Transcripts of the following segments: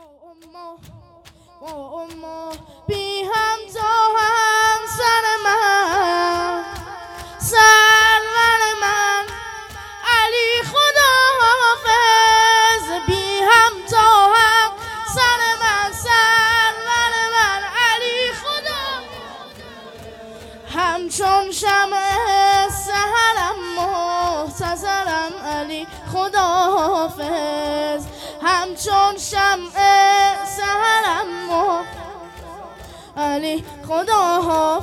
بی هم تا هم سر من سرور من علی خدا حافظ بی هم تا هم سر من سرور من علی خدا همچون شمع سحرم محتضرم علی خدا حافظ همچون شمع سحرم علی خدا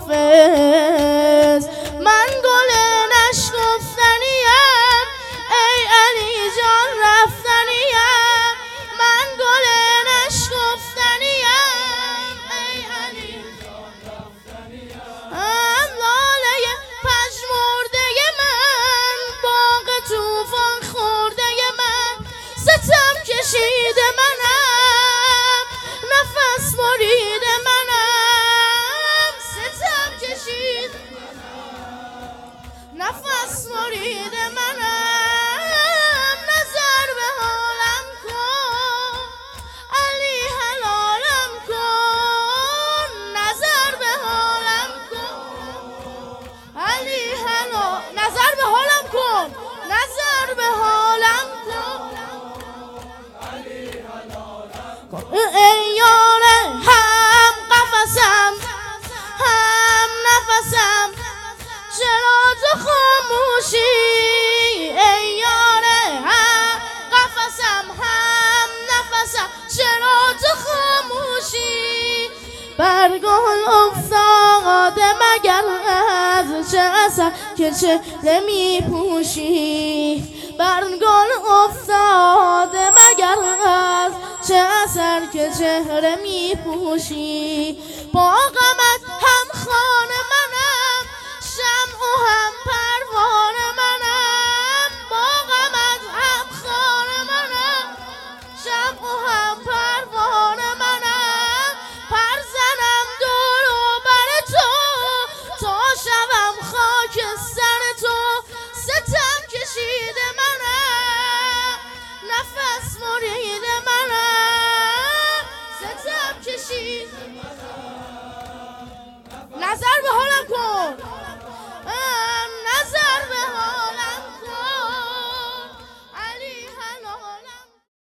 حافظ من گل نشکفتنیم ای علی جان رفتنیم من گل نشکفتنیم ای علی جان رفتنیم لاله پژمرده من باغ طوفان خورده من ستم کشیده منم نفس بریده منم ستم کشید نفس بریده منم نظر به حالم کن علی حلالم کن نظر به حالم کن علی حلال نظر به حالم کن نظر به حالم کن ای یار هم قفسم هم نفسم چرا تو خاموشی ای یار هم قفسم هم نفسم چرا تو خاموشی بر گل افتاده مگر از چه اثر که چهره می پوشی بر گل افتاده مگر از چه اثر که چهره می پوشی با غمت هم خانه منم شمع و هم پروانه منم با غمت هم خانه منم شمع و هم پروانه منم پر زنم دور و بر تو تا شوم خاک سر تو ستم کشیده منم نفس بریده منم ستم کشید نظر به حال